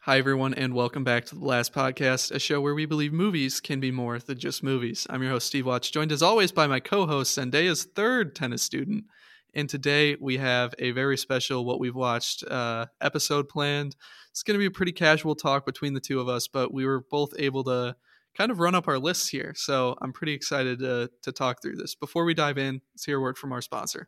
Hi, everyone, and welcome back to The Last Podcast, a show where we believe movies can be more than just movies. I'm your host, Steve Watch, joined as always by my co-host, Zendaya's third tennis student. And today we have a very special What We've Watched episode planned. It's going to be a pretty casual talk between the two of us, but we were both able to kind of run up our lists here. So I'm pretty excited to talk through this. Before we dive in, let's hear a word from our sponsor.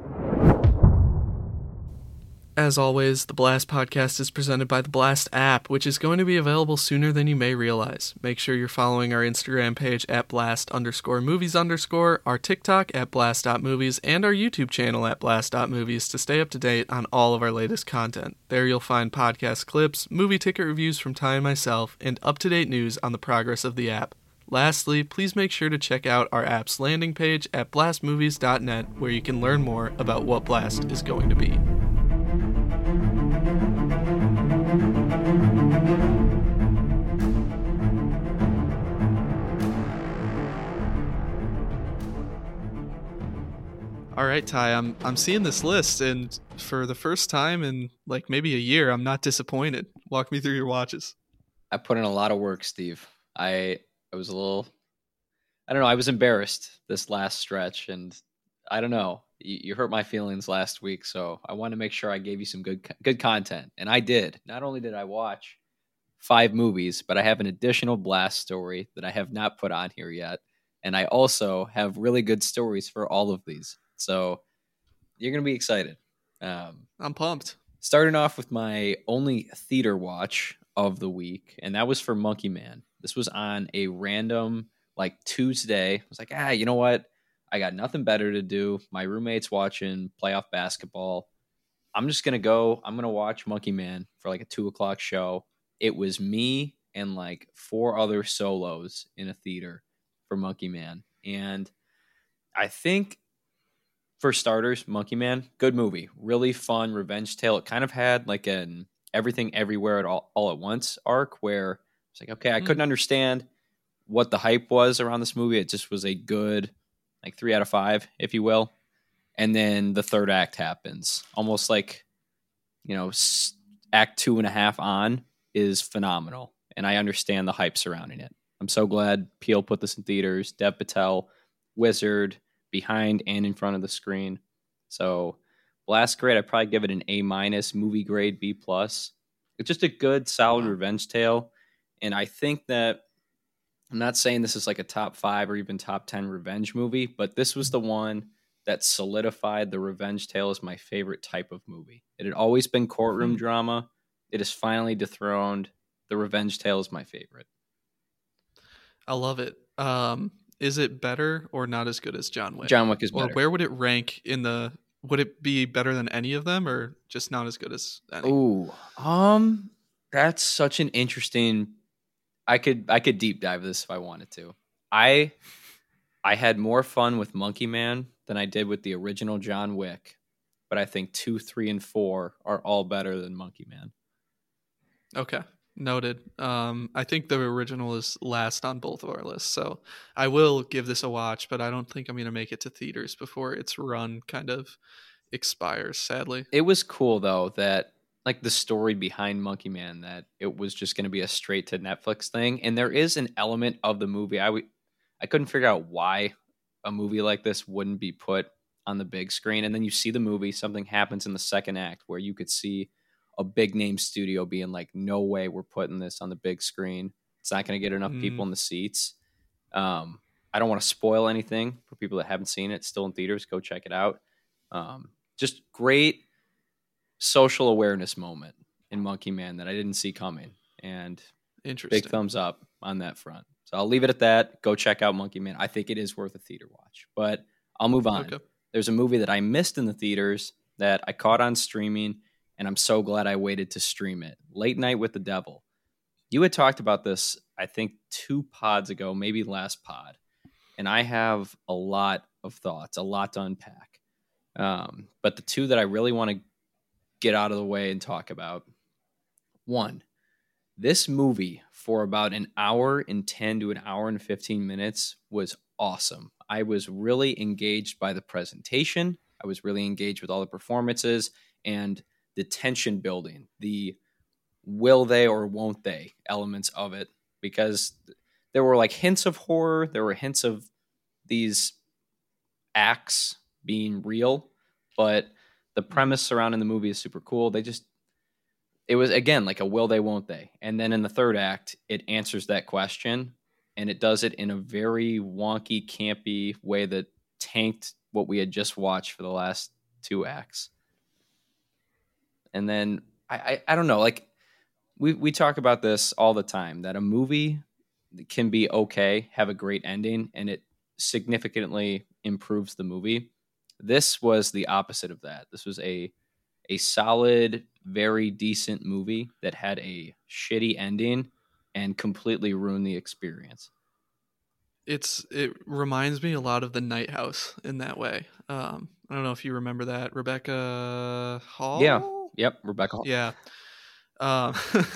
As always, the Blast Podcast is presented by the Blast app, which is going to be available sooner than you may realize. Make sure you're following our Instagram page at blast_movies_, our TikTok at blast.movies, and our YouTube channel at blast.movies to stay up to date on all of our latest content. There you'll find podcast clips, movie ticket reviews from Ty and myself, and up-to-date news on the progress of the app. Lastly, please make sure to check out our app's landing page at blastmovies.net, where you can learn more about what Blast is going to be. All right, Ty, I'm seeing this list, and for the first time in like maybe a year, I'm not disappointed. Walk me through your watches. I put in a lot of work, Steve. I was a little, I don't know, I was embarrassed this last stretch, and I don't know. You hurt my feelings last week, so I want to make sure I gave you some good content, and I did. Not only did I watch 5 movies, but I have an additional Blast story that I have not put on here yet, and I also have really good stories for all of these. So you're going to be excited. I'm pumped. Starting off with my only theater watch of the week, and that was for Monkey Man. This was on a random like Tuesday. I was like, you know what? I got nothing better to do. My roommate's watching playoff basketball. I'm just going to go. I'm going to watch Monkey Man for like a 2:00 show. It was me and like 4 other solos in a theater for Monkey Man. And I think, for starters, Monkey Man, good movie. Really fun revenge tale. It kind of had like an everything everywhere at all at once arc where it's like, okay, I couldn't understand what the hype was around this movie. It just was a good, like 3 out of 5, if you will. And then the third act happens. Almost like, act 2.5 on is phenomenal. And I understand the hype surrounding it. I'm so glad Peele put this in theaters. Dev Patel, Wizard, behind and in front of the screen. So Blast grade, I'd probably give it an A-, movie grade B+. It's just a good, solid revenge tale. And I think that, I'm not saying this is like a top 5 or even top 10 revenge movie, but this was the one that solidified the revenge tale as my favorite type of movie. It had always been courtroom drama. It has finally dethroned the revenge tale as my favorite. I love it. Is it better or not as good as John Wick? John Wick is better. Or where would it rank in the? Would it be better than any of them, or just not as good as any? Ooh, that's such an interesting. I could deep dive this if I wanted to. I had more fun with Monkey Man than I did with the original John Wick, but I think 2, 3, and 4 are all better than Monkey Man. Okay. Noted. I think the original is last on both of our lists, so I will give this a watch, but I don't think I'm going to make it to theaters before its run kind of expires, sadly. It was cool, though, that like the story behind Monkey Man, that it was just going to be a straight to Netflix thing. And there is an element of the movie. I couldn't figure out why a movie like this wouldn't be put on the big screen. And then you see the movie, something happens in the second act where you could see a big name studio being like, no way we're putting this on the big screen. It's not going to get enough people in the seats. I don't want to spoil anything for people that haven't seen it. It's still in theaters. Go check it out. Just great social awareness moment in Monkey Man that I didn't see coming. And big thumbs up on that front. So I'll leave it at that. Go check out Monkey Man. I think it is worth a theater watch. But I'll move on. Okay. There's a movie that I missed in the theaters that I caught on streaming, and I'm so glad I waited to stream it. Late Night with the Devil. You had talked about this, I think, 2 pods ago, maybe last pod. And I have a lot of thoughts, a lot to unpack. But the 2 that I really want to get out of the way and talk about. 1, this movie for about an hour and 10 to an hour and 15 minutes was awesome. I was really engaged by the presentation. I was really engaged with all the performances and the tension building, the will they or won't they elements of it, because there were like hints of horror, there were hints of these acts being real, but the premise surrounding the movie is super cool. It was again like a will they won't they, and then in the third act it answers that question, and it does it in a very wonky campy way that tanked what we had just watched for the last two acts. And then I don't know, like we talk about this all the time, that a movie can be okay, have a great ending, and it significantly improves the movie. This was the opposite of that. This was a solid, very decent movie that had a shitty ending and completely ruined the experience. It reminds me a lot of The Night House in that way. I don't know if you remember that, Rebecca Yeah. Hall. Yep. Rebecca. Yeah. Um,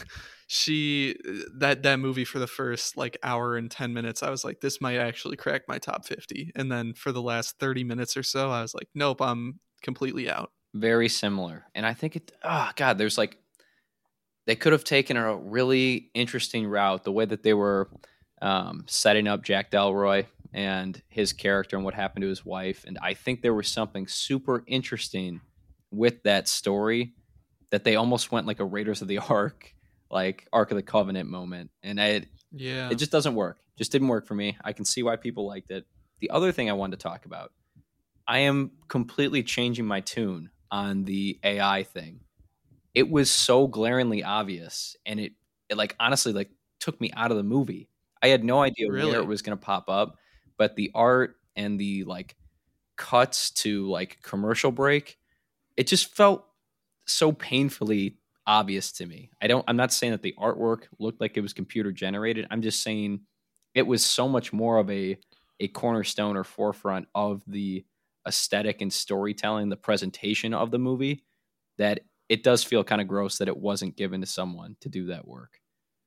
she that movie for the first like hour and 10 minutes, I was like, this might actually crack my top 50, and then for the last 30 minutes or so, I was like, nope, I'm completely out. Very similar. And I think oh God, there's like, they could have taken a really interesting route, the way that they were setting up Jack Delroy and his character and what happened to his wife. And I think there was something super interesting with that story, that they almost went like a Raiders of the Ark, like Ark of the Covenant moment. And it just doesn't work. Just didn't work for me. I can see why people liked it. The other thing I wanted to talk about, I am completely changing my tune on the AI thing. It was so glaringly obvious, and it like honestly like took me out of the movie. I had no idea Really? where it was going to pop up, but the art and the like cuts to like commercial break, it just felt so painfully obvious to me. I'm not saying that the artwork looked like it was computer generated. I'm just saying it was so much more of a cornerstone or forefront of the aesthetic and storytelling, the presentation of the movie, that it does feel kind of gross that it wasn't given to someone to do that work.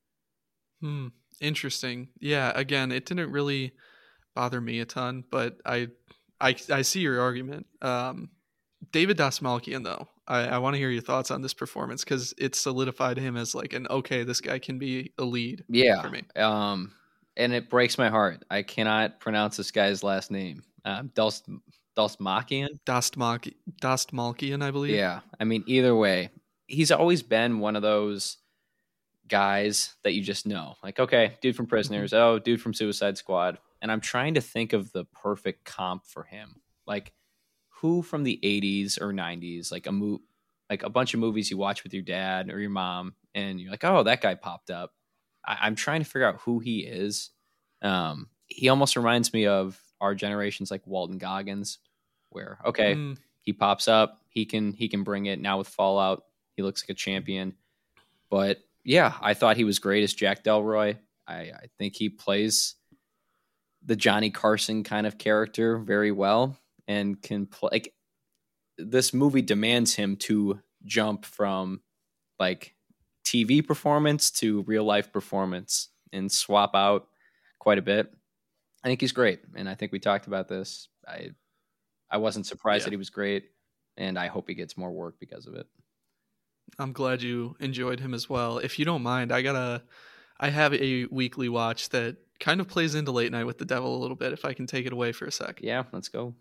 Interesting. Yeah, again, it didn't really bother me a ton, but I see your argument. David Dastmalchian, though, I want to hear your thoughts on this performance, because it solidified him as like an okay, this guy can be a lead. Yeah. For me. And it breaks my heart. I cannot pronounce this guy's last name. Dastmalchian. Dastmalchian, I believe. Yeah. I mean, either way, he's always been one of those guys that you just know. Like, okay, dude from Prisoners. Oh, dude from Suicide Squad. And I'm trying to think of the perfect comp for him. Like, who from the 80s or 90s, like a bunch of movies you watch with your dad or your mom, and you're like, oh, that guy popped up. I'm trying to figure out who he is. He almost reminds me of our generation's like Walton Goggins, where okay, he pops up, he can bring it. Now with Fallout, he looks like a champion. But yeah, I thought he was great as Jack Delroy. I think he plays the Johnny Carson kind of character very well, and can play. Like, this movie demands him to jump from like TV performance to real life performance and swap out quite a bit. I think he's great, and I think we talked about this. I wasn't surprised that he was great, and I hope he gets more work because of it. I'm glad you enjoyed him as well. If you don't mind, I have a weekly watch that kind of plays into Late Night with the Devil a little bit, if I can take it away for a sec. Yeah, let's go.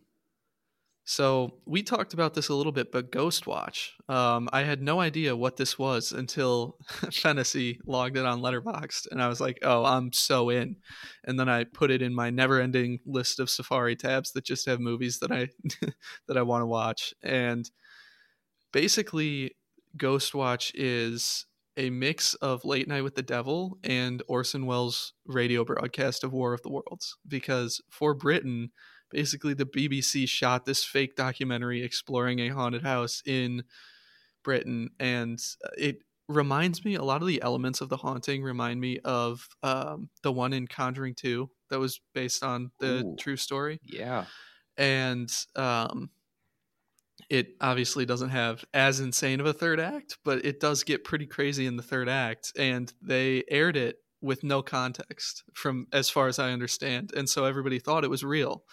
So we talked about this a little bit, but Ghostwatch, I had no idea what this was until Fennessy logged it on Letterboxd, and I was like, oh, I'm so in. And then I put it in my never-ending list of Safari tabs that just have movies that I that I want to watch. And basically, Ghostwatch is a mix of Late Night with the Devil and Orson Welles' radio broadcast of War of the Worlds, because for Britain, basically the BBC shot this fake documentary exploring a haunted house in Britain, and it reminds me, a lot of the elements of The Haunting remind me of the one in Conjuring 2 that was based on the true story. Yeah. And it obviously doesn't have as insane of a third act, but it does get pretty crazy in the third act, and they aired it with no context, from as far as I understand, and so everybody thought it was real,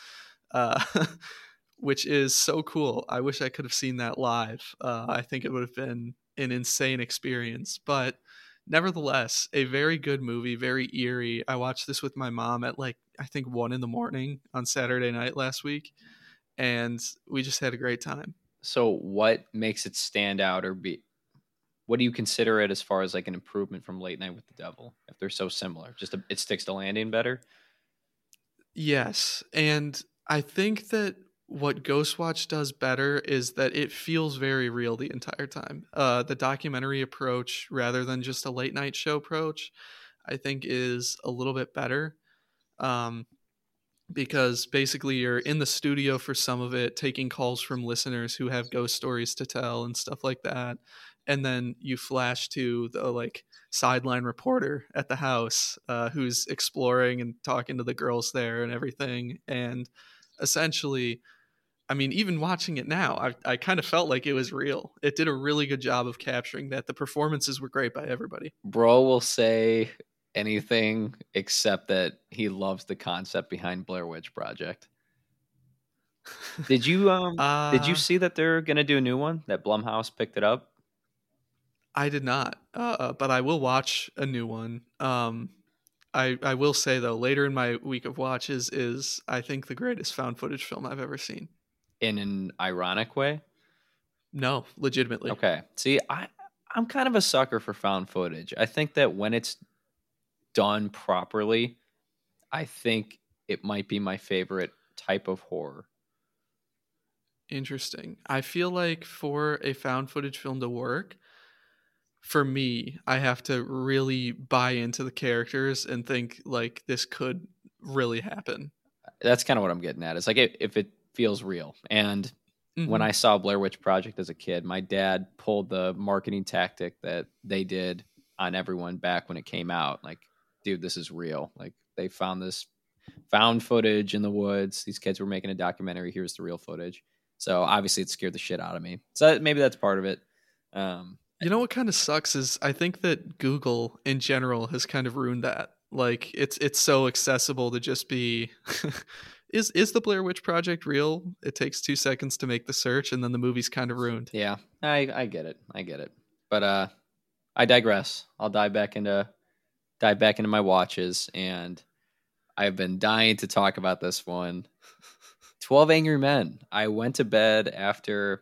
which is so cool. I wish I could have seen that live. I think it would have been an insane experience. But Nevertheless, a very good movie, very eerie. I watched this with my mom at like I think 1 a.m. on Saturday night last week, and we just had a great time. So what makes it stand out, or be what do you consider it as far as like an improvement from Late Night with the Devil if they're so similar? It sticks to landing better. Yes, and I think that what Ghostwatch does better is that it feels very real the entire time. The documentary approach, rather than just a late night show approach, I think is a little bit better. Um, because basically you're in the studio for some of it, taking calls from listeners who have ghost stories to tell and stuff like that. And then you flash to the like sideline reporter at the house, who's exploring and talking to the girls there and everything. And essentially, I mean, even watching it now, I kind of felt like it was real. It did a really good job of capturing that. The performances were great by everybody. Bro will say anything except that he loves the concept behind Blair Witch Project. Did you uh, see that they're gonna do a new one? That Blumhouse picked it up? I did not, but I will watch a new one. I will say though, later in my week of watches is I think the greatest found footage film I've ever seen. In an ironic way. No, legitimately. Okay. See, I'm kind of a sucker for found footage. I think that when it's done properly, I think it might be my favorite type of horror. Interesting. I feel like for a found footage film to work, for me, I have to really buy into the characters and think like this could really happen. That's kind of what I'm getting at. It's like if it feels real. And when Hmm. I saw Blair Witch Project as a kid, my dad pulled the marketing tactic that they did on everyone back when it came out. Like, dude, this is real. Like, they found this found footage in the woods. These kids were making a documentary. Here's the real footage. So obviously, it scared the shit out of me. So maybe that's part of it. Um, You know what kind of sucks is I think that Google in general has kind of ruined that. Like it's so accessible to just be is the Blair Witch Project real? It takes 2 seconds to make the search and then the movie's kind of ruined. yeah, I get it. I get it. But I digress. I'll dive back into my watches, and I've been dying to talk about this one. 12 Angry Men. I went to bed after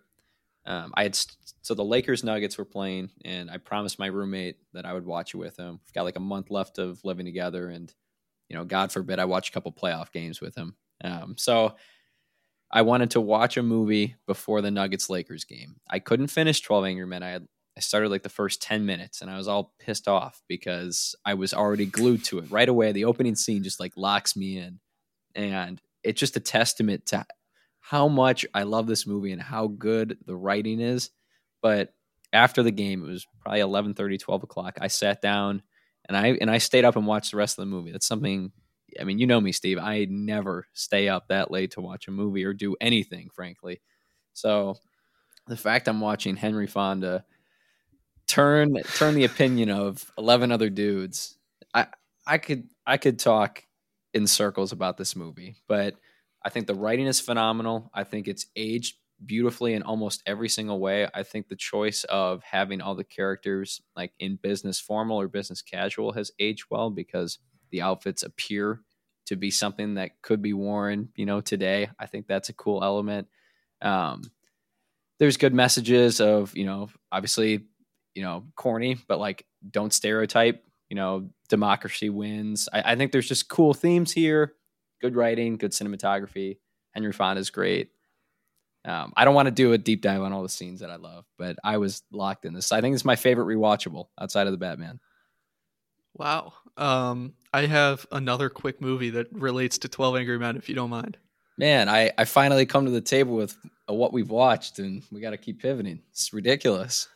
so the Lakers Nuggets were playing, and I promised my roommate that I would watch it with him. We've got like a month left of living together, and God forbid I watch a couple playoff games with him. So I wanted to watch a movie before the Nuggets Lakers game. I couldn't finish 12 Angry Men. I started like the first 10 minutes, and I was all pissed off because I was already glued to it right away. The opening scene just like locks me in, and it's just a testament to how much I love this movie and how good the writing is. But after the game, it was probably 11:30, 12 o'clock. I sat down and I stayed up and watched the rest of the movie. That's something. I mean, you know me, Steve. I never stay up that late to watch a movie or do anything, frankly. So the fact I'm watching Henry Fonda turn the opinion of 11 other dudes, I could talk in circles about this movie, but I think the writing is phenomenal. I think it's aged beautifully in almost every single way. I think the choice of having all the characters like in business formal or business casual has aged well because the outfits appear to be something that could be worn, today. I think that's a cool element. Um, there's good messages of, obviously, corny, but like don't stereotype, democracy wins. I think there's just cool themes here, good writing, good cinematography. Henry Fonda is great. I don't want to do a deep dive on all the scenes that I love, but I was locked in this. I think it's my favorite rewatchable outside of the Batman. Wow. I have another quick movie that relates to 12 Angry Men if you don't mind. Man, I finally come to the table with what we've watched, and we got to keep pivoting. It's ridiculous.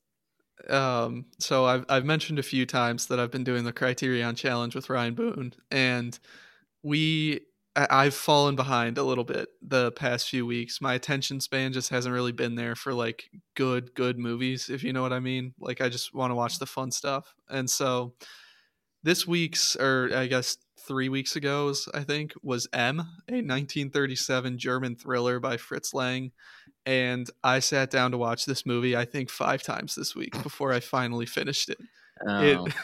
So I've mentioned a few times that I've been doing the Criterion Challenge with Ryan Boone, and I've fallen behind a little bit the past few weeks. My attention span just hasn't really been there for like good movies, if you know what I mean. Like I just want to watch the fun stuff. And so this week's, or I guess 3 weeks ago's, I think, was M, a 1937 German thriller by Fritz Lang. And I sat down to watch this movie, I think 5 times this week before I finally finished it. it Oh,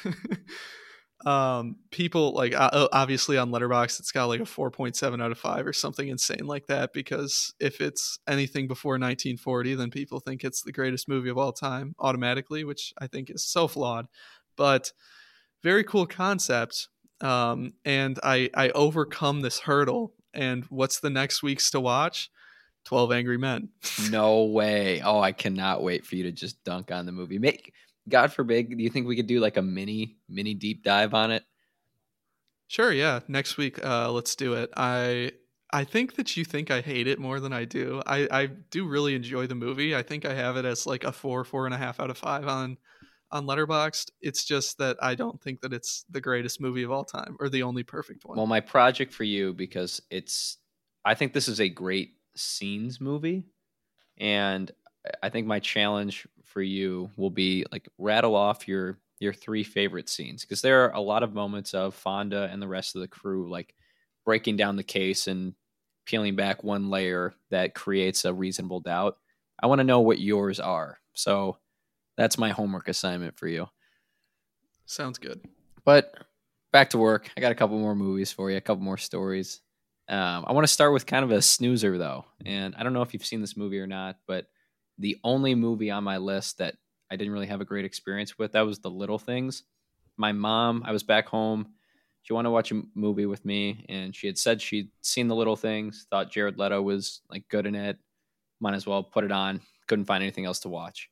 people like obviously on Letterboxd it's got like a 4.7 out of 5 or something insane like that, because if it's anything before 1940 then people think it's the greatest movie of all time automatically, which I think is so flawed. But very cool concept. And I overcome this hurdle, and what's the next week's to watch? 12 Angry Men. no way. Oh, I cannot wait for you to just dunk on the movie. Make God forbid, do you think we could do like a mini deep dive on it? Sure, yeah. Next week, let's do it. I think that you think I hate it more than I do. I do really enjoy the movie. I think I have it as like a 4.5 out of 5 on Letterboxd. It's just that I don't think that it's the greatest movie of all time or the only perfect one. Well, my project for you, because I think this is a great scenes movie. And I think my challenge for you will be like rattle off your three favorite scenes, because there are a lot of moments of Fonda and the rest of the crew like breaking down the case and peeling back one layer that creates a reasonable doubt. I want to know what yours are. So that's my homework assignment for you. Sounds good. But back to work. I got a couple more movies for you, a couple more stories. I want to start with kind of a snoozer, though. And I don't know if you've seen this movie or not, but the only movie on my list that I didn't really have a great experience with, that was The Little Things. My mom, I was back home. She wanted to watch a movie with me, and she had said she'd seen The Little Things, thought Jared Leto was like good in it. Might as well put it on. Couldn't find anything else to watch.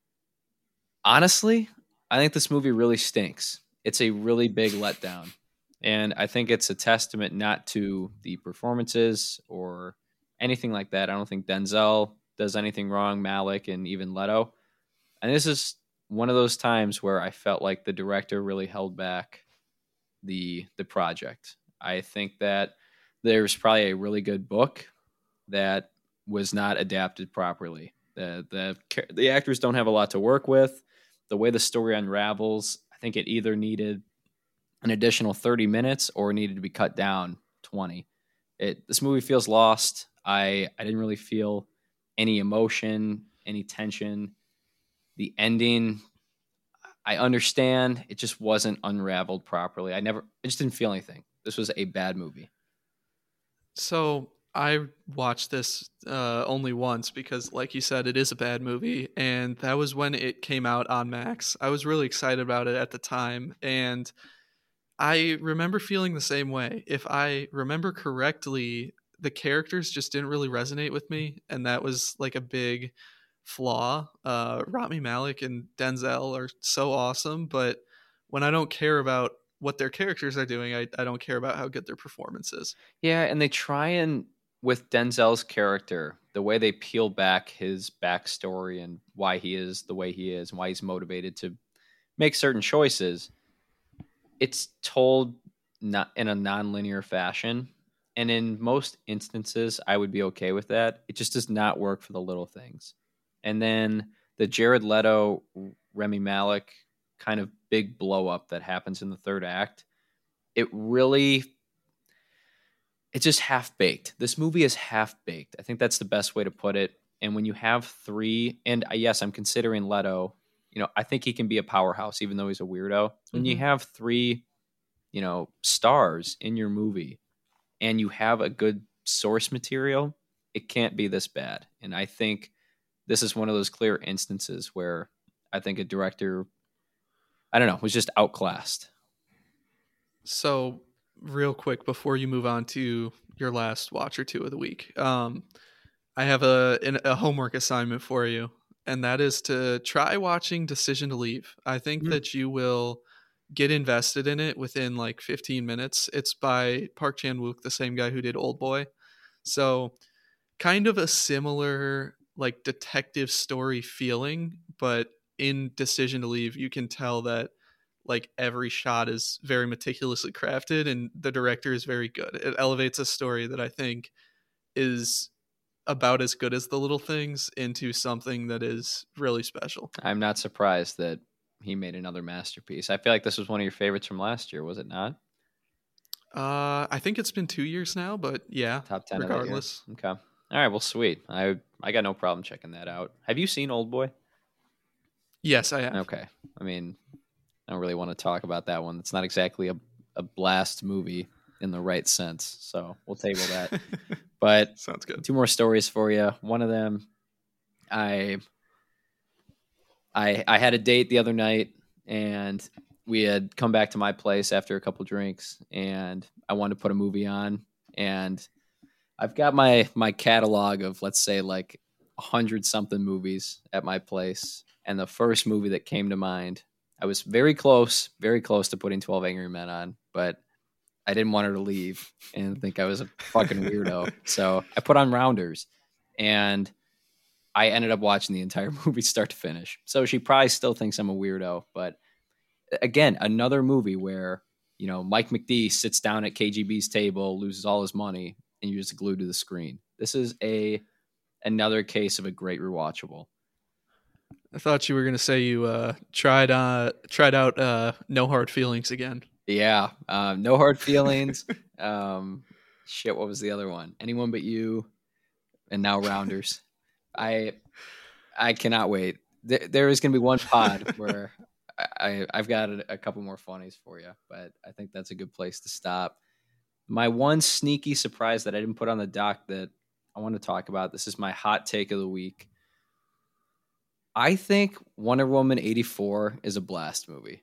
Honestly, I think this movie really stinks. It's a really big letdown. And I think it's a testament not to the performances or anything like that. I don't think Denzel does anything wrong, Malik, and even Leto. And this is one of those times where I felt like the director really held back the project. I think that there's probably a really good book that was not adapted properly. The actors don't have a lot to work with. The way the story unravels, I think it either needed an additional 30 minutes or needed to be cut down 20. This movie feels lost. I didn't really feel any emotion, any tension. The ending, I understand, it just wasn't unraveled properly. I just didn't feel anything. This was a bad movie. So I watched this only once because, like you said, it is a bad movie, and that was when it came out on Max. I was really excited about it at the time, and I remember feeling the same way. If I remember correctly, the characters just didn't really resonate with me, and that was like a big flaw. Rami Malek and Denzel are so awesome, but when I don't care about what their characters are doing, I don't care about how good their performance is. Yeah, and they try and, with Denzel's character, the way they peel back his backstory and why he is the way he is and why he's motivated to make certain choices, it's told not in a non-linear fashion. And in most instances, I would be okay with that. It just does not work for the little things. And then the Jared Leto, Remy Malik kind of big blow up that happens in the third act, it's just half baked. This movie is half baked. I think that's the best way to put it. And when you have three, and yes, I'm considering Leto, I think he can be a powerhouse, even though he's a weirdo. When you have three, stars in your movie and you have a good source material, it can't be this bad. And I think this is one of those clear instances where I think a director, I don't know, was just outclassed. So, real quick before you move on to your last watch or two of the week, I have a homework assignment for you, and that is to try watching Decision to Leave. I think that you will get invested in it within like 15 minutes. It's by Park Chan-wook, the same guy who did Old Boy. So kind of a similar like detective story feeling, but in Decision to Leave, you can tell that like every shot is very meticulously crafted and the director is very good. It elevates a story that I think is about as good as The Little Things into something that is really special. I'm not surprised that he made another masterpiece. I feel like this was one of your favorites from last year, was it not? I think it's been 2 years now, but yeah, Top 10 regardless. Of that year. Okay. All right, well, sweet. I got no problem checking that out. Have you seen Old Boy? Yes, I have. Okay. I mean, I don't really want to talk about that one. It's not exactly a blast movie in the right sense. So we'll table that. But Sounds good. 2 more stories for you. One of them, I had a date the other night, and we had come back to my place after a couple drinks, and I wanted to put a movie on. And I've got my catalog of, let's say, like 100 something movies at my place. And the first movie that came to mind, I was very close to putting 12 Angry Men on, but I didn't want her to leave and think I was a fucking weirdo. So I put on Rounders, and I ended up watching the entire movie start to finish. So she probably still thinks I'm a weirdo. But again, another movie where, Mike McD sits down at KGB's table, loses all his money, and you're just glued to the screen. This is another case of a great rewatchable. I thought you were gonna say you tried out No Hard Feelings again. Yeah, No Hard Feelings. Shit, what was the other one? Anyone But You, and now Rounders. I cannot wait. There is gonna be one pod where I've got a couple more funnies for you, but I think that's a good place to stop. My one sneaky surprise that I didn't put on the doc that I want to talk about. This is my hot take of the week. I think Wonder Woman 84 is a blast movie.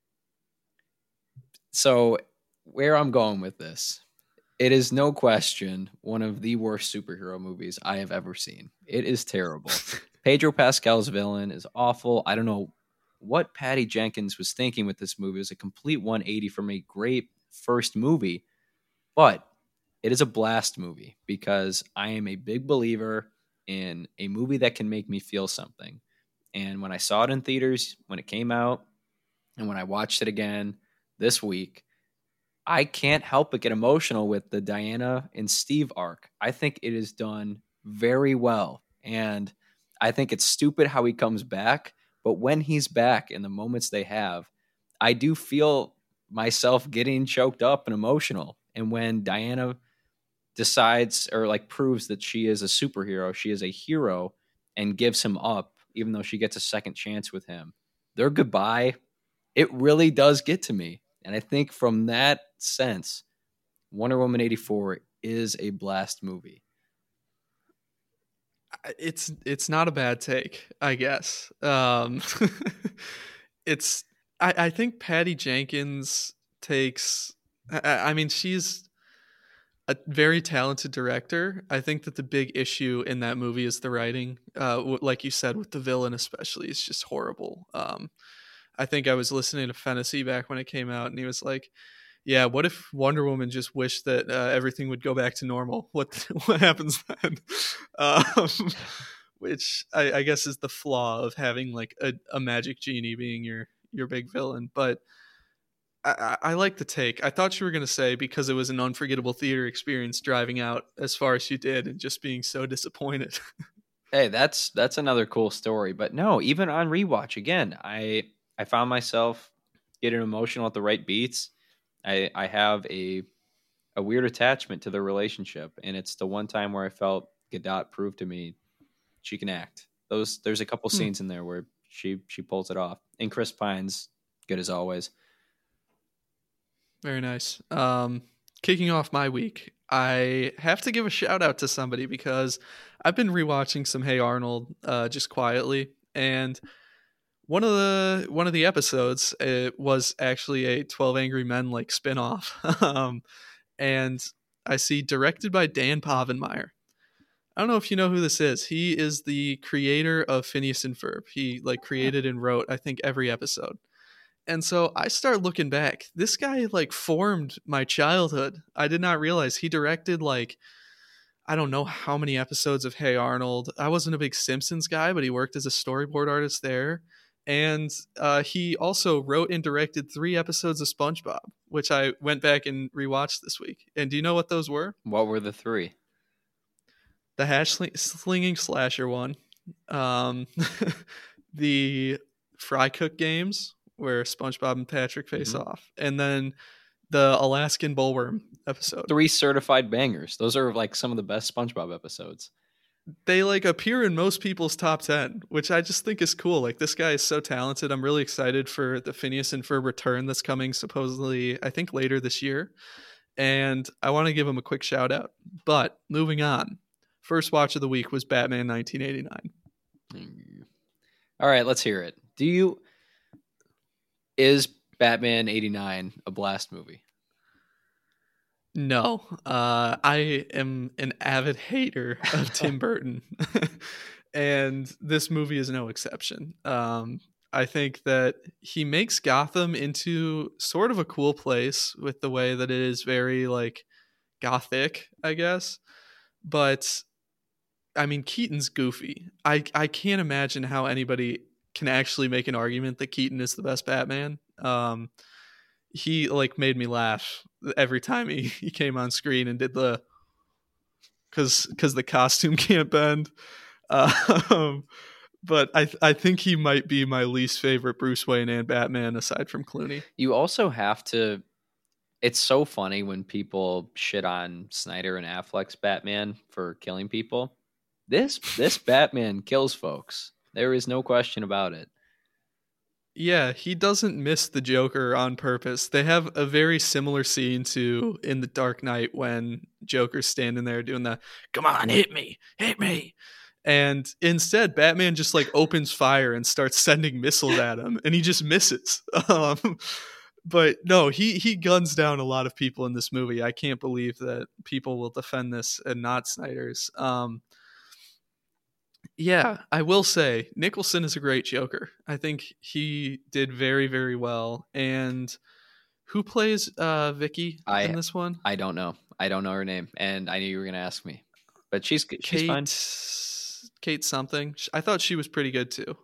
So where I'm going with this, it is no question one of the worst superhero movies I have ever seen. It is terrible. Pedro Pascal's villain is awful. I don't know what Patty Jenkins was thinking with this movie. It was a complete 180 from a great first movie, but it is a blast movie because I am a big believer in a movie that can make me feel something. And when I saw it in theaters, when it came out, and when I watched it again this week, I can't help but get emotional with the Diana and Steve arc. I think it is done very well. And I think it's stupid how he comes back. But when he's back in the moments they have, I do feel myself getting choked up and emotional. And when Diana decides or like proves that she is a superhero, she is a hero, and gives him up, even though she gets a second chance with him, their goodbye, it really does get to me. And I think from that sense, Wonder Woman 84 is a blast movie. It's not a bad take, I guess. It's I think Patty Jenkins takes. I mean, she's a very talented director. I think that the big issue in that movie is the writing. Like you said, with the villain especially, it's just horrible. I think I was listening to Fantasy back when it came out, and he was like, "Yeah, what if Wonder Woman just wished that everything would go back to normal? What happens then?" Which I guess is the flaw of having like a magic genie being your big villain. But I like the take. I thought you were going to say because it was an unforgettable theater experience driving out as far as you did and just being so disappointed. Hey, that's another cool story. But no, even on rewatch again, I found myself getting emotional at the right beats. I have a weird attachment to the relationship, and it's the one time where I felt Gadot proved to me she can act. There's a couple scenes in there where she pulls it off, and Chris Pine's good as always. Very nice. Kicking off my week, I have to give a shout out to somebody because I've been rewatching some Hey Arnold just quietly, and one of the episodes, it was actually a 12 Angry Men like spinoff, and I see directed by Dan Povenmire. I don't know if you know who this is. He is the creator of Phineas and Ferb. He like created and wrote, I think, every episode. And so I start looking back. This guy like formed my childhood. I did not realize he directed like I don't know how many episodes of Hey Arnold. I wasn't a big Simpsons guy, but he worked as a storyboard artist there. And he also wrote and directed 3 episodes of SpongeBob, which I went back and rewatched this week. And do you know what those were? What were the 3? The slinging slasher one, the fry cook games where SpongeBob and Patrick face off, and then the Alaskan bullworm episode. 3 certified bangers. Those are like some of the best SpongeBob episodes. they like appear in most people's top 10, which I just think is cool. Like, this guy is so talented. I'm really excited for the Phineas and Ferb return that's coming supposedly, I think, later this year. And I want to give him a quick shout out. But moving on, first watch of the week was Batman 1989. All right, let's hear it. Is Batman 89 a blast movie? No, I am an avid hater of Tim Burton, and this movie is no exception. I think that he makes Gotham into sort of a cool place with the way that it is very like gothic, I guess. But I mean, Keaton's goofy. I can't imagine how anybody can actually make an argument that Keaton is the best Batman. He like made me laugh every time he came on screen and did the because the costume can't bend. But I think he might be my least favorite Bruce Wayne and Batman aside from Clooney. You also have to. It's so funny when people shit on Snyder and Affleck's Batman for killing people. This Batman kills folks. There is no question about it. Yeah, he doesn't miss the Joker on purpose. They have a very similar scene to in The Dark Knight when Joker's standing there doing the "Come on, hit me, hit me," and instead Batman just like opens fire and starts sending missiles at him, and he just misses. But no, he guns down a lot of people in this movie. I can't believe that people will defend this and not Snyder's. Yeah, I will say Nicholson is a great Joker. I think he did very, very well. And who plays Vicky in this one? I don't know. I don't know her name, and I knew you were going to ask me. But she's fine. Kate something. I thought she was pretty good too.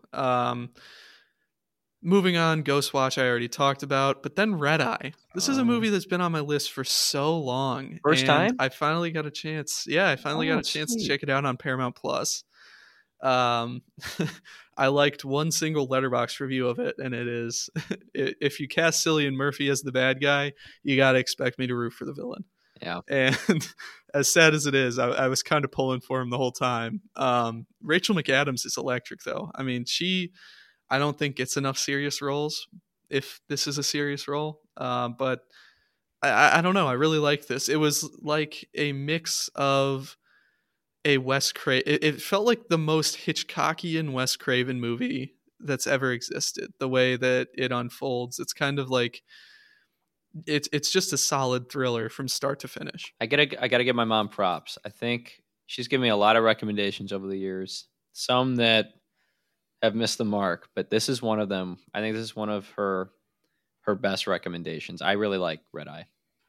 Moving on, Ghostwatch I already talked about, but then Red Eye. This is a movie that's been on my list for so long. First time? I finally got a chance. Yeah, I finally got a chance to check it out on Paramount Plus. I liked one single Letterboxd review of it, and it is if you cast Cillian Murphy as the bad guy, you got to expect me to root for the villain. Yeah. And as sad as it is, I was kind of pulling for him the whole time. Rachel McAdams is electric, though. I mean, I don't think gets enough serious roles if this is a serious role. But I don't know. I really like this. It was like a mix of a Wes Craven. It felt like the most Hitchcockian Wes Craven movie that's ever existed. The way that it unfolds, it's kind of like it's just a solid thriller from start to finish. I gotta give my mom props. I think she's given me a lot of recommendations over the years. Some that have missed the mark, but this is one of them. I think this is one of her best recommendations. I really like Red Eye.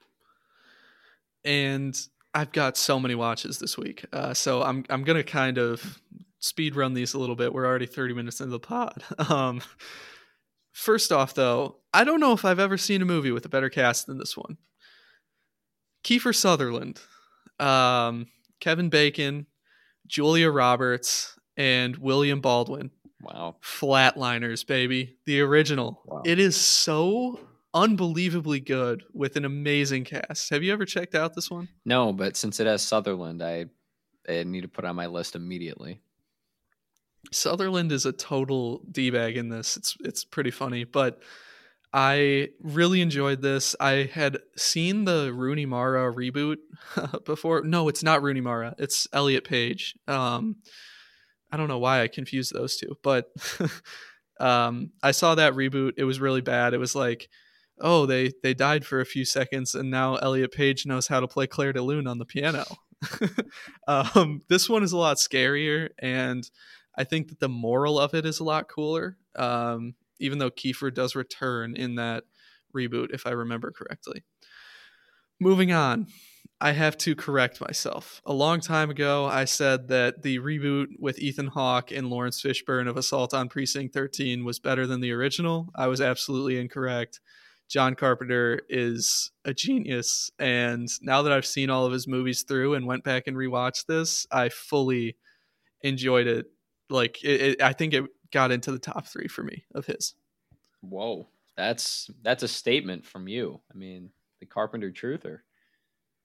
And I've got so many watches this week. So I'm going to kind of speed run these a little bit. We're already 30 minutes into the pod. First off, though, I don't know if I've ever seen a movie with a better cast than this one. Kiefer Sutherland, Kevin Bacon, Julia Roberts, and William Baldwin. Wow. Flatliners, baby. The original. Wow. It is so unbelievably good with an amazing cast. Have you ever checked out this one? No, but since it has Sutherland, I need to put it on my list immediately. Sutherland is a total D-bag in this. It's pretty funny, but I really enjoyed this. I had seen the Rooney Mara reboot before. No, it's not Rooney Mara. It's Elliot Page. I don't know why I confused those two, but I saw that reboot. It was really bad. It was like, oh, they died for a few seconds, and now Elliot Page knows how to play Claire de Lune on the piano. This one is a lot scarier, and I think that the moral of it is a lot cooler, even though Kiefer does return in that reboot, if I remember correctly. Moving on, I have to correct myself. A long time ago, I said that the reboot with Ethan Hawke and Lawrence Fishburne of Assault on Precinct 13 was better than the original. I was absolutely incorrect. John Carpenter is a genius, and now that I've seen all of his movies through and went back and rewatched this, I fully enjoyed it. Like, I think it got into the top 3 for me of his. Whoa, that's a statement from you. I mean, the Carpenter truther.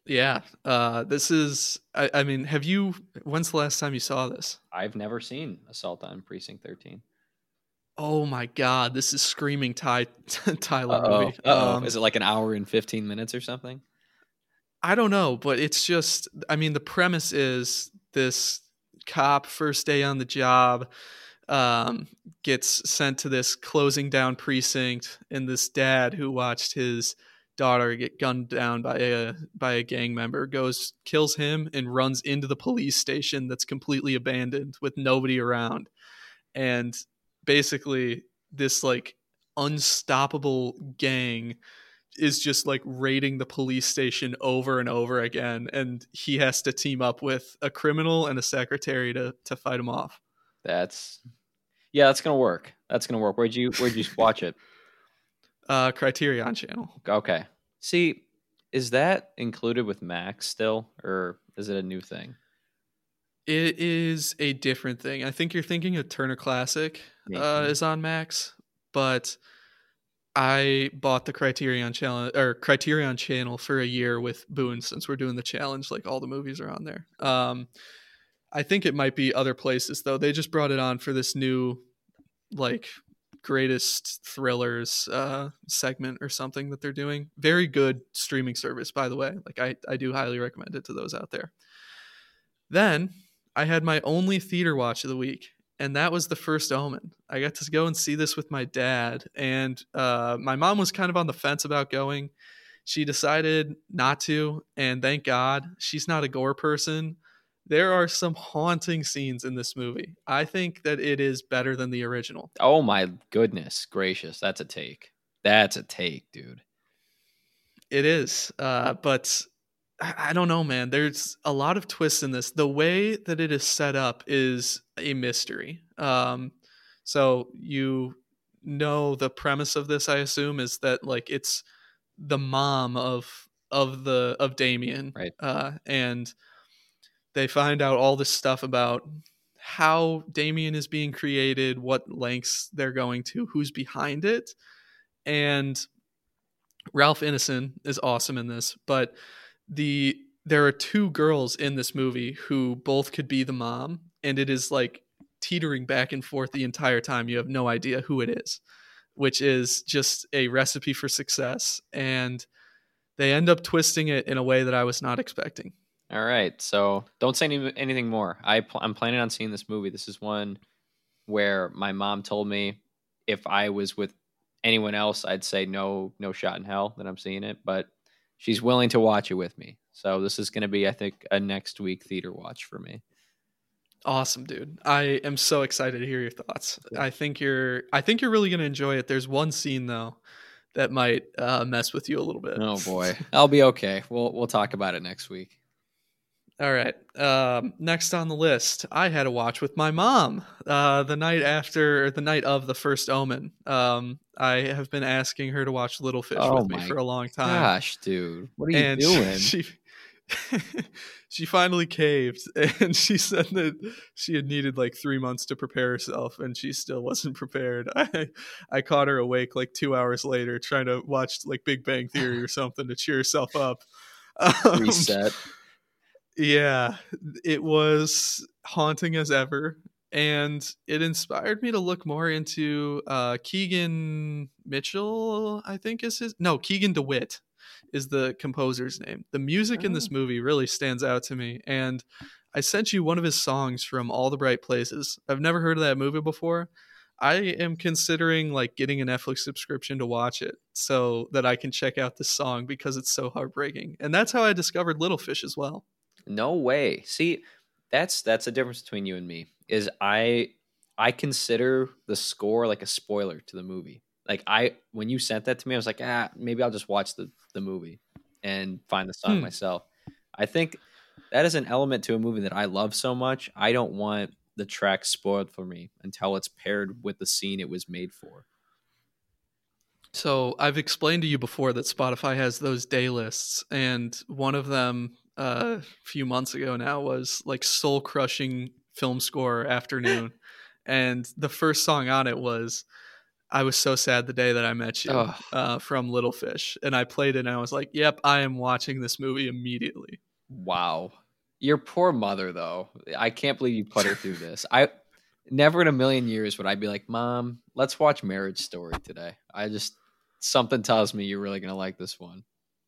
Yeah. This is. I mean, When's the last time you saw this? I've never seen Assault on Precinct 13. Oh my God, this is screaming Tyler Uh-oh. movie. Uh-oh. Is it like an hour and 15 minutes or something? I don't know, but it's just. I mean, the premise is this cop first day on the job gets sent to this closing down precinct, and this dad who watched his daughter get gunned down by a gang member kills him and runs into the police station that's completely abandoned with nobody around, and basically this like unstoppable gang is just like raiding the police station over and over again, and he has to team up with a criminal and a secretary to fight him off. That's Yeah, that's gonna work. That's gonna work. Where'd you watch it? Criterion Channel. Okay. See, is that included with Max still, or is it a new thing? It is a different thing. I think you're thinking of Turner Classic Maybe. is on Max, but I bought the Criterion Channel for a year with Boone since we're doing the challenge. Like all the movies are on there. I think it might be other places though. They just brought it on for this new like greatest thrillers segment or something that they're doing. Very good streaming service, by the way. Like I do highly recommend it to those out there. Then I had my only theater watch of the week, and that was The First Omen. I got to go and see this with my dad, and my mom was kind of on the fence about going. She decided not to, and thank God she's not a gore person. There are some haunting scenes in this movie. I think that it is better than the original. Oh my goodness gracious, that's a take. That's a take, dude. It is, but I don't know, man. There's a lot of twists in this. The way that it is set up is a mystery. So you know the premise of this, I assume, is that like it's the mom of Damien, Right. and they find out all this stuff about how Damien is being created, what lengths they're going to, who's behind it, and Ralph Ineson is awesome in this, but there are two girls in this movie who both could be the mom, and it is like teetering back and forth the entire time. You have no idea who it is, which is just a recipe for success, and they end up twisting it in a way that I was not expecting. All right. So don't say anything more. I'm planning on seeing this movie. This is one where my mom told me if I was with anyone else, I'd say no shot in hell that I'm seeing it. But she's willing to watch it with me. So this is going to be, I think, a next week theater watch for me. Awesome, dude. I am so excited to hear your thoughts. I think you're really going to enjoy it. There's one scene though that might mess with you a little bit. Oh boy. I'll be okay. We'll talk about it next week. All right. Next on the list, I had a watch with my mom the night of The First Omen. I have been asking her to watch Little Fish with me for a long time. Gosh, dude, what are you doing? She finally caved, and she said that she had needed like 3 months to prepare herself, and she still wasn't prepared. I caught her awake like 2 hours later, trying to watch like Big Bang Theory or something to cheer herself up. Reset. Yeah, it was haunting as ever, and it inspired me to look more into Keegan Mitchell, I think Keegan DeWitt is the composer's name. The music in this movie really stands out to me, and I sent you one of his songs from All the Bright Places. I've never heard of that movie before. I am considering like getting a Netflix subscription to watch it so that I can check out this song because it's so heartbreaking. And that's how I discovered Little Fish as well. No way. See, that's the difference between you and me. Is I consider the score like a spoiler to the movie. Like when you sent that to me, I was like, maybe I'll just watch the movie and find the song myself. I think that is an element to a movie that I love so much. I don't want the track spoiled for me until it's paired with the scene it was made for. So I've explained to you before that Spotify has those day lists, and one of them a few months ago now was like soul crushing film score afternoon. And the first song on it was I was so sad the day that I met you from Little Fish, and I played it and I was like, yep, I am watching this movie immediately. Wow. Your poor mother, though. I can't believe you put her through this. I never in a million years would I be like, Mom, let's watch Marriage Story today. Something tells me you're really going to like this one.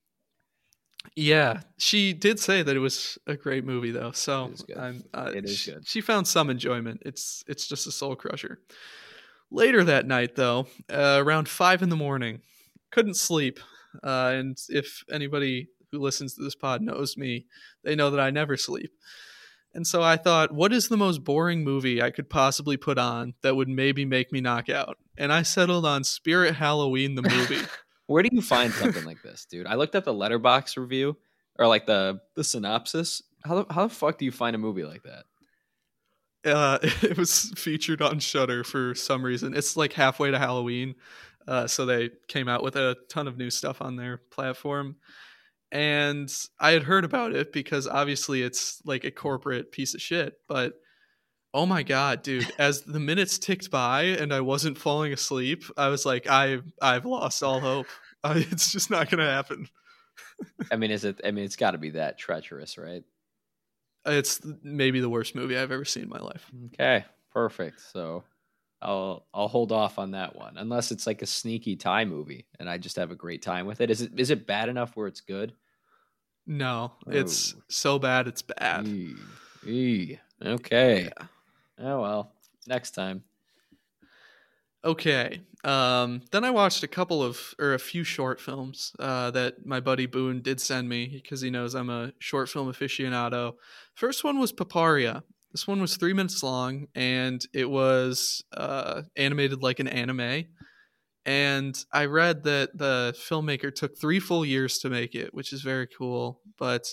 Yeah, she did say that it was a great movie, though. So It is good. It is good. She found some enjoyment. It's just a soul crusher. Later that night, though, around 5 a.m, couldn't sleep. And if anybody who listens to this pod knows me, they know that I never sleep. And so I thought, what is the most boring movie I could possibly put on that would maybe make me knock out? And I settled on Spirit Halloween, the movie. Where do you find something like this, dude? I looked up the Letterboxd review or like the synopsis. How the fuck do you find a movie like that? It was featured on Shudder for some reason. It's like halfway to Halloween, so they came out with a ton of new stuff on their platform. And I had heard about it because obviously it's like a corporate piece of shit. But oh my god, dude! As the minutes ticked by and I wasn't falling asleep, I was like, I've lost all hope. It's just not gonna happen. I mean, it's got to be that treacherous, right? It's maybe the worst movie I've ever seen in my life. Okay, perfect. So I'll hold off on that one, unless it's like a sneaky Thai movie and I just have a great time with it. Is it bad enough where it's good? No, it's so bad it's bad. Okay. Yeah. Oh well, next time. Okay. Then I watched a few short films that my buddy Boone did send me because he knows I'm a short film aficionado. First one was Paparia. This one was 3 minutes long, and it was animated like an anime. And I read that the filmmaker took 3 full years to make it, which is very cool, but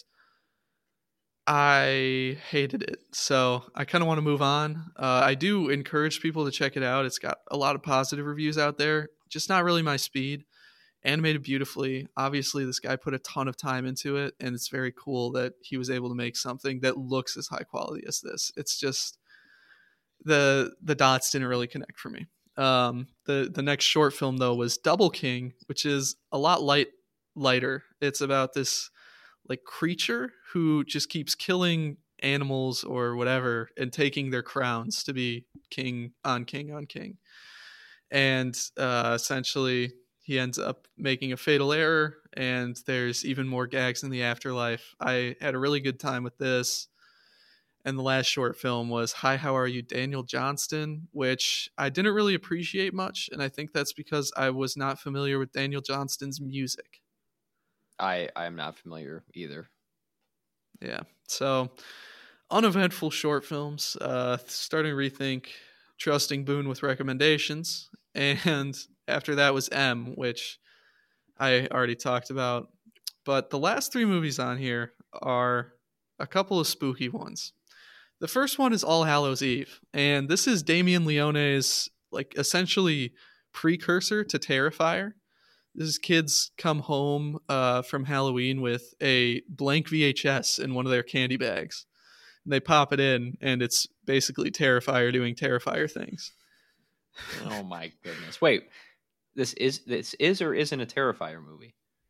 I hated it. So I kind of want to move on. I do encourage people to check it out. It's got a lot of positive reviews out there, just not really my speed. Animated beautifully. Obviously, this guy put a ton of time into it, and it's very cool that he was able to make something that looks as high quality as this. It's just the dots didn't really connect for me. The next short film though was Double King, which is a lot lighter. It's about this like creature who just keeps killing animals or whatever and taking their crowns to be king on king on king. And essentially he ends up making a fatal error, and there's even more gags in the afterlife. I had a really good time with this. And the last short film was Hi, How Are You, Daniel Johnston, which I didn't really appreciate much. And I think that's because I was not familiar with Daniel Johnston's music. I am not familiar either. Yeah. So uneventful short films, starting to rethink trusting Boone with recommendations. And after that was M, which I already talked about. But the last 3 movies on here are a couple of spooky ones. The first one is All Hallows Eve, and this is Damien Leone's like essentially precursor to Terrifier. This is kids come home from Halloween with a blank VHS in one of their candy bags. And they pop it in, and it's basically Terrifier doing Terrifier things. Oh my goodness! Wait, this is or isn't a Terrifier movie?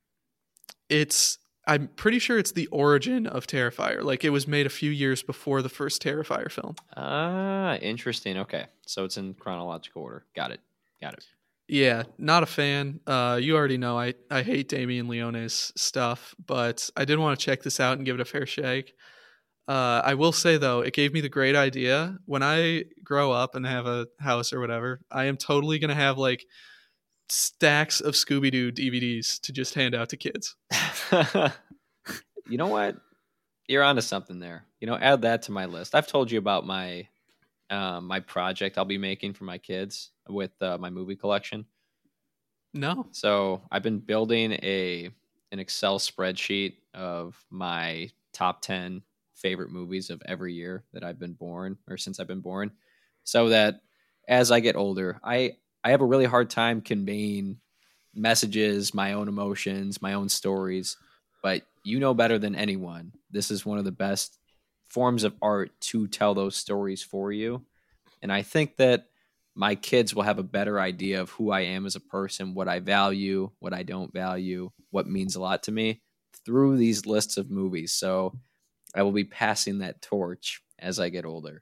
I'm pretty sure it's the origin of Terrifier. Like it was made a few years before the first Terrifier film. Ah, interesting. Okay, so it's in chronological order. Got it. Yeah, not a fan. You already know I hate Damien Leone's stuff, but I did want to check this out and give it a fair shake. I will say though, it gave me the great idea. When I grow up and have a house or whatever, I am totally gonna have like stacks of Scooby-Doo DVDs to just hand out to kids. You know what? You're onto something there. Add that to my list. I've told you about my my project I'll be making for my kids with my movie collection. No. So I've been building an Excel spreadsheet of my top 10 favorite movies of every year that I've been born or since I've been born, so that as I get older, I have a really hard time conveying messages, my own emotions, my own stories. But you know better than anyone, this is one of the best forms of art to tell those stories for you. And I think that my kids will have a better idea of who I am as a person, what I value, what I don't value, what means a lot to me through these lists of movies. So I will be passing that torch as I get older.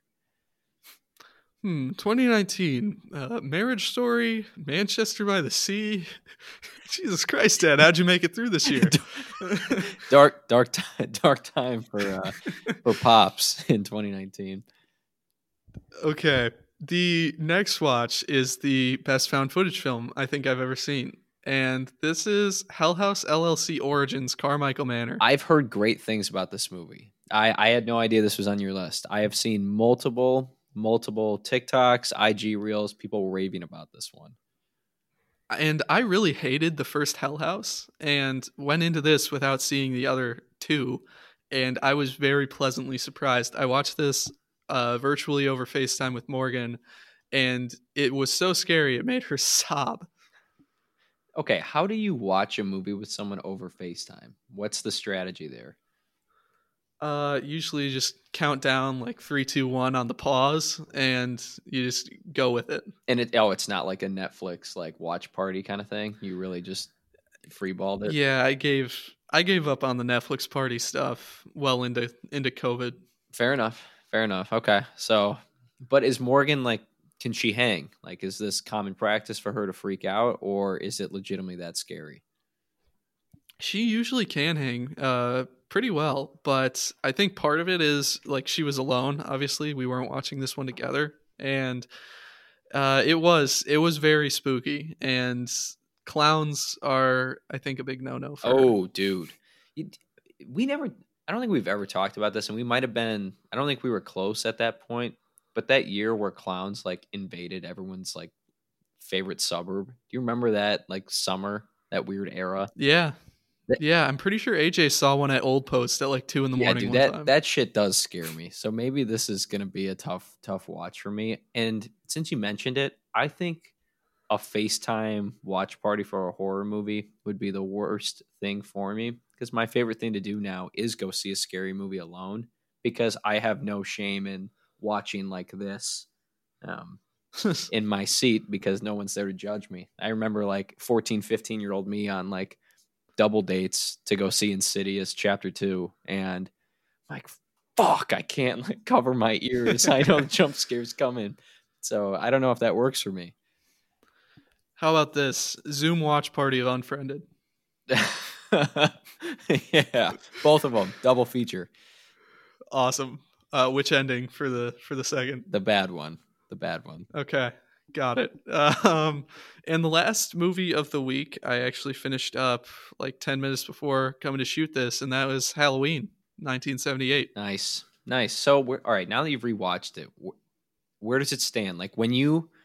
2019, Marriage Story, Manchester by the Sea. Jesus Christ, Dad, how'd you make it through this year? dark time for pops in 2019. Okay, the next watch is the best found footage film I think I've ever seen. And this is Hell House LLC Origins Carmichael Manor. I've heard great things about this movie. I had no idea this was on your list. I have seen multiple TikToks, IG reels, people raving about this one. And I really hated the first Hell House and went into this without seeing the other two. And I was very pleasantly surprised. I watched this virtually over FaceTime with Morgan, and it was so scary it made her sob. Okay, how do you watch a movie with someone over FaceTime? What's the strategy there? Usually just count down like 3, 2, 1 on the pause, and you just go with it. And it's not like a Netflix like watch party kind of thing. You really just freeballed it. Yeah, I gave up on the Netflix party stuff well into COVID. Fair enough. Okay, so, but is Morgan like? Can she hang? Like, is this common practice for her to freak out, or is it legitimately that scary? She usually can hang pretty well, but I think part of it is like she was alone. Obviously, we weren't watching this one together, and it was very spooky. And clowns are, I think, a big no-no for her. Dude, we never. I don't think we've ever talked about this, and we might have been. I don't think we were close at that point. But that year where clowns like invaded everyone's like favorite suburb. Do you remember that like summer, that weird era? Yeah. Yeah, I'm pretty sure AJ saw one at Old Post at like 2 in the morning. Yeah, dude, that shit does scare me. So maybe this is gonna be a tough watch for me. And since you mentioned it, I think a FaceTime watch party for a horror movie would be the worst thing for me. Because my favorite thing to do now is go see a scary movie alone, because I have no shame in watching like this in my seat because no one's there to judge me. I remember like 14, 15-year-old me on like double dates to go see Insidious Chapter 2, and I'm like, fuck, I can't like cover my ears. I know the jump scare's coming. So I don't know if that works for me. How about this? Zoom watch party of Unfriended. Yeah, both of them, double feature. Awesome. Which ending for the second? The bad one. Okay, got it. And the last movie of the week, I actually finished up like 10 minutes before coming to shoot this, and that was Halloween, 1978. Nice. So, all right, now that you've rewatched it, where does it stand? Like, do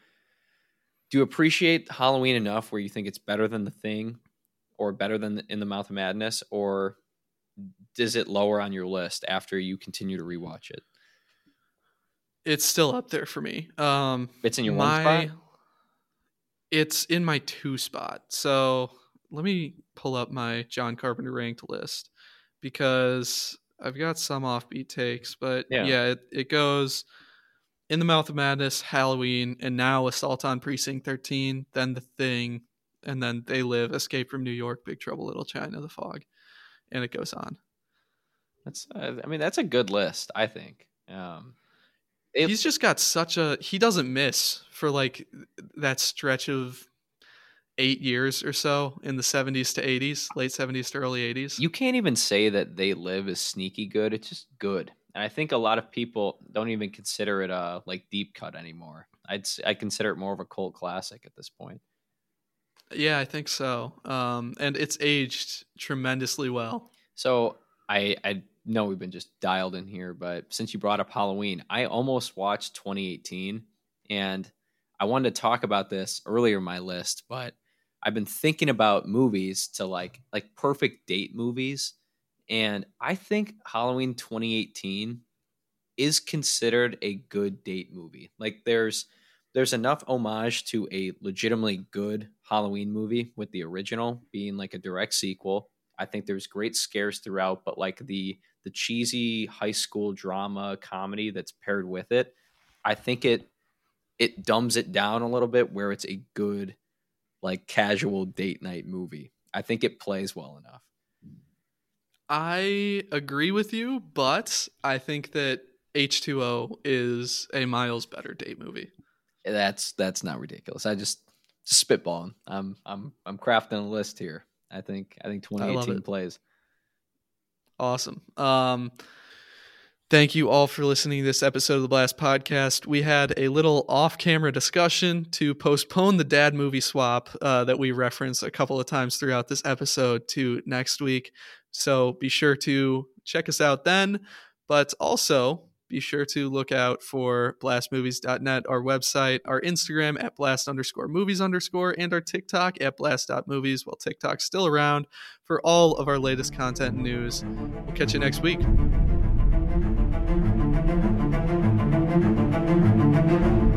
you appreciate Halloween enough where you think it's better than The Thing, or better than In the Mouth of Madness, or does it lower on your list after you continue to rewatch it? It's still up there for me. It's in your one spot? It's in my 2 spot. So let me pull up my John Carpenter ranked list, because I've got some offbeat takes, but yeah, it goes In the Mouth of Madness, Halloween, and now Assault on Precinct 13, then The Thing, and then They Live, Escape from New York, Big Trouble Little China, The Fog, and it goes on. That's a good list, I think. He's just got he doesn't miss for like that stretch of 8 years or so in the 70s to 80s, late 70s to early 80s. You can't even say that They Live is sneaky good. It's just good. And I think a lot of people don't even consider it a like deep cut anymore. I consider it more of a cult classic at this point. Yeah, I think so. And it's aged tremendously well. So I know we've been just dialed in here, but since you brought up Halloween, I almost watched 2018, and I wanted to talk about this earlier in my list, but I've been thinking about movies to like perfect date movies, and I think Halloween 2018 is considered a good date movie. Like there's enough homage to a legitimately good Halloween movie with the original being like a direct sequel. I think there's great scares throughout, but like the cheesy high school drama comedy that's paired with it, I think it it dumbs it down a little bit where it's a good, like, casual date night movie. I think it plays well enough. I agree with you, but I think that H2O is a miles better date movie. That's not ridiculous. I just spitballing. I'm crafting a list here. I think 2018 plays. Awesome. Thank you all for listening to this episode of the Blast Podcast. We had a little off-camera discussion to postpone the dad movie swap that we referenced a couple of times throughout this episode to next week. So be sure to check us out then, but also be sure to look out for blastmovies.net, our website, our Instagram at blast_movies_, and our TikTok at blast.movies, while TikTok's still around, for all of our latest content and news. We'll catch you next week.